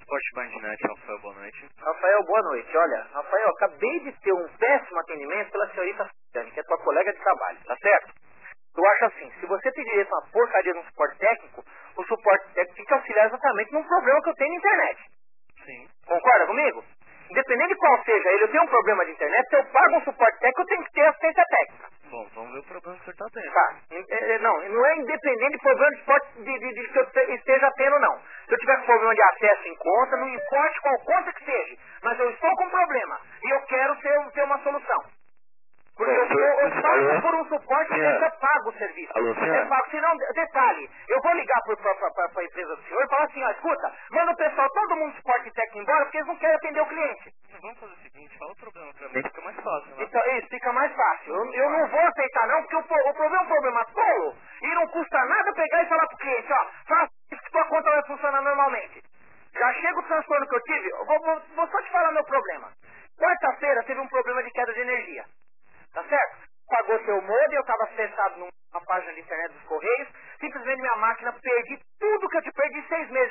Suporte Bandnet, Rafael, boa noite. Rafael, boa noite. Olha, Rafael, acabei de ter um péssimo atendimento pela senhorita Fernanda, que é tua colega de trabalho, tá certo? Eu acho assim, se você tem direito a uma porcaria de um suporte técnico, o suporte técnico tem que auxiliar exatamente num problema que eu tenho na internet. Sim. Concorda comigo? Independente de qual seja ele, eu tenho um problema de internet, se eu pago um suporte técnico, eu tenho que ter assistência técnica. Bom, vamos ver o problema que você está tendo. Tá. Não é independente do problema de suporte de que eu esteja tendo, não. Se eu tiver com problema de acesso em conta, não importa qual conta que seja, mas eu estou com problema e eu quero ter uma solução. Porque eu pago por um suporte que eu pago o serviço. Alô, Eu pago, senão, detalhe, eu vou ligar para a empresa do senhor e falar assim, ó, escuta, manda o pessoal, todo mundo suporte técnico embora, porque eles não querem atender o cliente. Vamos fazer o seguinte, fala o problema pra mim, fica mais fácil, né? Então, isso fica mais fácil. Eu não vou aceitar não, porque o problema é um problema tolo e não custa nada pegar e falar pro cliente, ó, faça isso que tua conta vai funcionar normalmente. Já chega o transtorno que eu tive, eu vou só te falar meu problema. Quarta-feira teve um problema de queda de energia. Tá certo? Pagou seu modem, eu estava acessado numa página de internet dos Correios, simplesmente minha máquina, perdi tudo que eu perdi 6 meses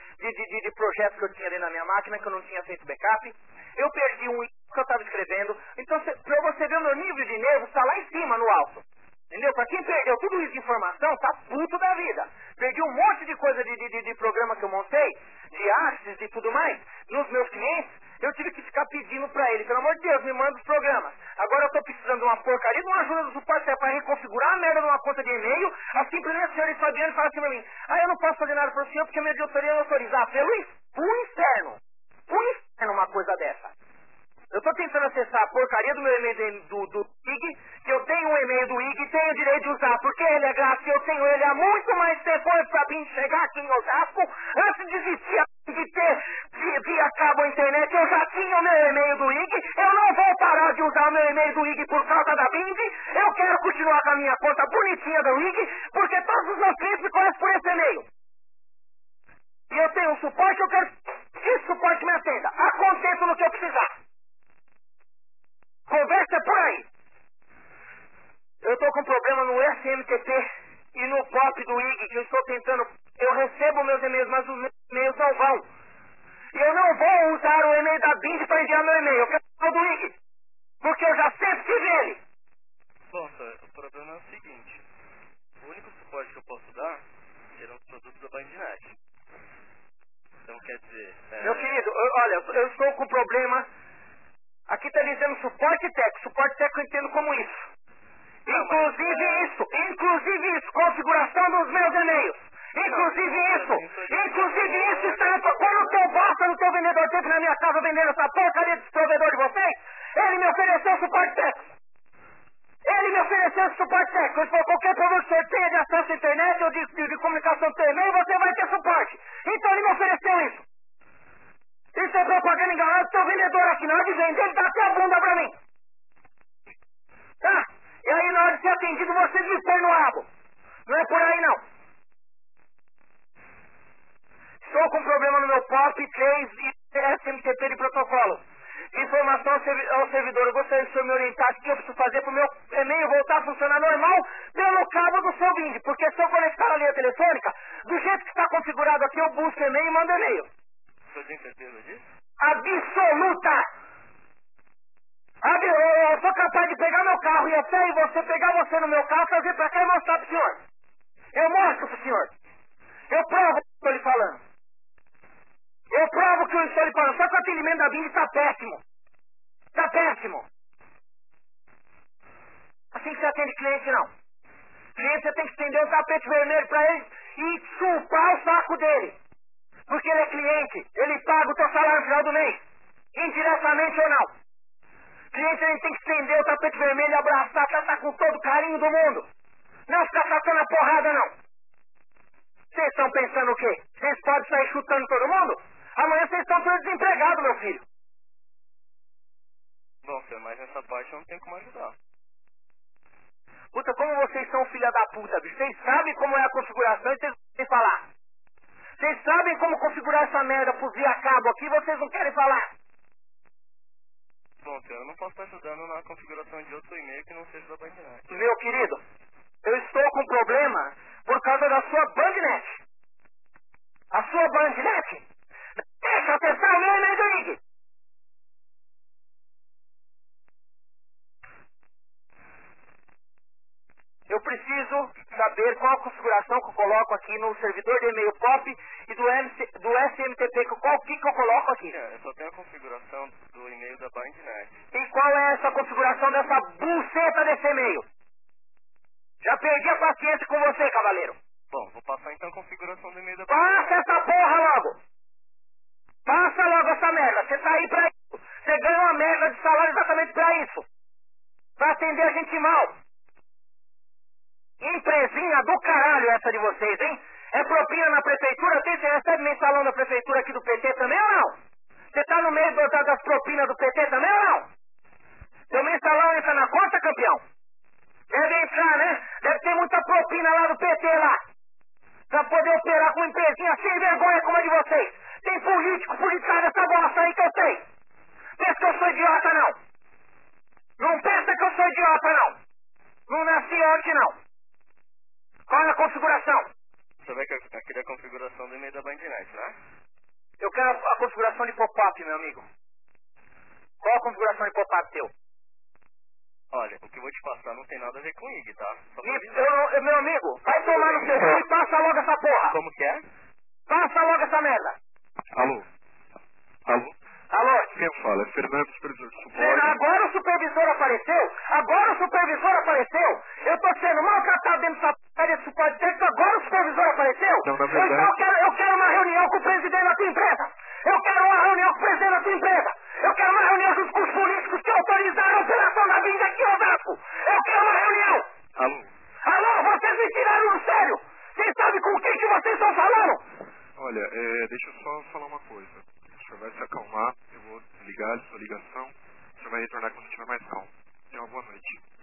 de projetos que eu tinha dentro da minha máquina, que eu não tinha feito backup. Eu perdi um que eu estava escrevendo. Então, para você ver o meu nível de nervo, está lá em cima, no alto. Entendeu? Para quem perdeu tudo isso de informação, tá puto da vida. Perdi um monte de coisa de programa que eu montei, de artes e tudo mais, nos meus clientes. Eu tive que ficar pedindo pra ele, pelo amor de Deus, me manda os programas. Agora eu tô precisando de uma porcaria, de uma ajuda do suporte para reconfigurar a merda de uma conta de e-mail. Assim, primeiro a senhora Fabiano fala assim pra mim, eu não posso fazer nada pro senhor porque a minha diretoria não autorizar. Pro inferno uma coisa dessa. Eu tô tentando acessar a porcaria do meu e-mail do IG, que eu tenho um e-mail do IG e tenho o direito de usar, porque ele é grátis, eu tenho ele há muito mais tempo antes pra mim chegar aqui em Osasco, antes de existir de ter via cabo a internet, eu já tinha o meu e-mail do IG, eu não vou parar de usar o meu e-mail do IG por causa da Bing, eu quero continuar com a minha conta bonitinha do IG, porque todos os meus clientes me conhecem por esse e-mail. E eu tenho um suporte, eu quero que esse suporte me atenda. Aconteça no que eu precisar. Conversa por aí. Eu estou com problema no SMTP e no POP do IG, que eu estou tentando. Eu recebo meus e-mails, mas os meus e-mails não vão. E eu não vou usar o e-mail da Bing para enviar meu e-mail. Eu quero o do IG, porque eu já sempre tive ele. Bom, senhor, o problema é o seguinte. O único suporte que eu posso dar serão os produtos da Bandnet. Então, quer dizer... Meu querido, olha, eu estou com problema. Aqui está dizendo suporte técnico. Suporte técnico eu entendo como isso. Inclusive isso, configuração dos meus e-mails. Inclusive isso está quando o teu bosta no teu vendedor teve na minha casa vendendo essa porcaria desse provedor de vocês, ele me ofereceu suporte técnico. Ele me ofereceu esse suporte técnico. Ele falou, qualquer problema que você tenha de acesso à internet ou de comunicação do teu e-mail, você vai ter suporte. Então ele me ofereceu isso. Isso é propaganda enganada do teu vendedor aqui. Na hora de vender, ele dá até a bunda pra mim. Tá? E aí, na hora de ser atendido, vocês me põem no rabo. Não é por aí, não. Estou com problema no meu POP 3 e SMTP de protocolo. Informação ao servidor. Eu gostaria que o senhor me orientasse o que eu preciso fazer para o meu e-mail voltar a funcionar normal pelo cabo do seu Bing. Porque se eu conectar a linha telefônica, do jeito que está configurado aqui, eu busco e-mail e mando e-mail. O senhor tem certeza disso? Absoluta! Eu sou capaz de pegar meu carro e até você pegar você no meu carro, trazer pra cá e mostrar pro senhor. Eu mostro pro senhor. Eu provo o que estou lhe falando. Eu provo que eu estou lhe falando. Só que o atendimento da Bing está péssimo. Está péssimo. Assim que você atende cliente, não. Cliente, você tem que estender um tapete vermelho pra ele e chupar o saco dele. Porque ele é cliente. Ele paga o teu salário no final do mês. Indiretamente ou não. Cliente, a gente tem que estender o tapete vermelho e abraçar, tratar com todo o carinho do mundo. Não ficar sacando a porrada, não. Vocês estão pensando o quê? Vocês podem sair chutando todo mundo? Amanhã vocês estão todos desempregados, meu filho. Bom, senhor, mas nessa parte eu não tenho como ajudar. Puta, como vocês são filha da puta, bicho. Vocês sabem como é a configuração e vocês não querem falar. Vocês sabem como configurar essa merda por via cabo aqui e vocês não querem falar. Bom, senhor, eu não posso estar ajudando na configuração de outro e-mail que não seja da Bandnet. Meu querido, eu estou com problema por causa da sua Bandnet. A sua Bandnet deixa qual a configuração que eu coloco aqui no servidor de e-mail POP e do SMTP, qual que eu coloco aqui? Eu só tenho a configuração do e-mail da BindNet. E qual é essa configuração dessa buceta desse e-mail? Já perdi a paciência com você, cavaleiro. Bom, vou passar então a configuração do e-mail da Passa BindNet. essa porra logo! Passa logo essa merda, você tá aí pra isso. Você ganha uma merda de salário exatamente pra isso. Pra atender a gente mal. Empresinha do caralho essa de vocês, hein? É propina na prefeitura? Você recebe mensalão da prefeitura aqui do PT também ou não? Você tá no meio das propinas do PT também ou não? Seu mensalão entra na conta, campeão? Deve entrar, né? Deve ter muita propina lá do PT lá. Pra poder operar com uma empresinha sem vergonha como a de vocês. Tem político politicado essa bosta aí que eu sei. Pensa que eu sou idiota, não. Não pensa que eu sou idiota, não. Não nasci ontem, não. Qual é a configuração? Você vai querer a configuração do e-mail da BindNet, né? Eu quero a configuração de pop-up, meu amigo. Qual a configuração de pop-up teu? Olha, o que eu vou te passar não tem nada a ver com IG, tá? Só pra E, avisar. meu amigo, vai tomar no seu cu e passa logo essa porra. Como que é? Passa logo essa merda. Alô? Alô? Alô? Quem fala? É Fernando, supervisor de suporte. Agora o supervisor apareceu? Agora o supervisor apareceu? Eu tô sendo maltratado dentro dessa porra desse suporte técnico, agora o supervisor apareceu? Não, na Então verdade... eu quero uma reunião com o presidente da tua empresa. Eu quero uma reunião com o presidente da tua empresa. Eu quero uma reunião junto com os políticos que autorizaram a operação da vinda aqui em Osasco. Eu quero uma reunião. Alô? Alô, vocês me tiraram do sério. Vocês sabem com quem que vocês estão falando? Olha, deixa eu só falar uma coisa. O senhor vai se acalmar, eu vou desligar a sua ligação, o senhor vai retornar quando estiver mais calmo. Tenha uma boa noite.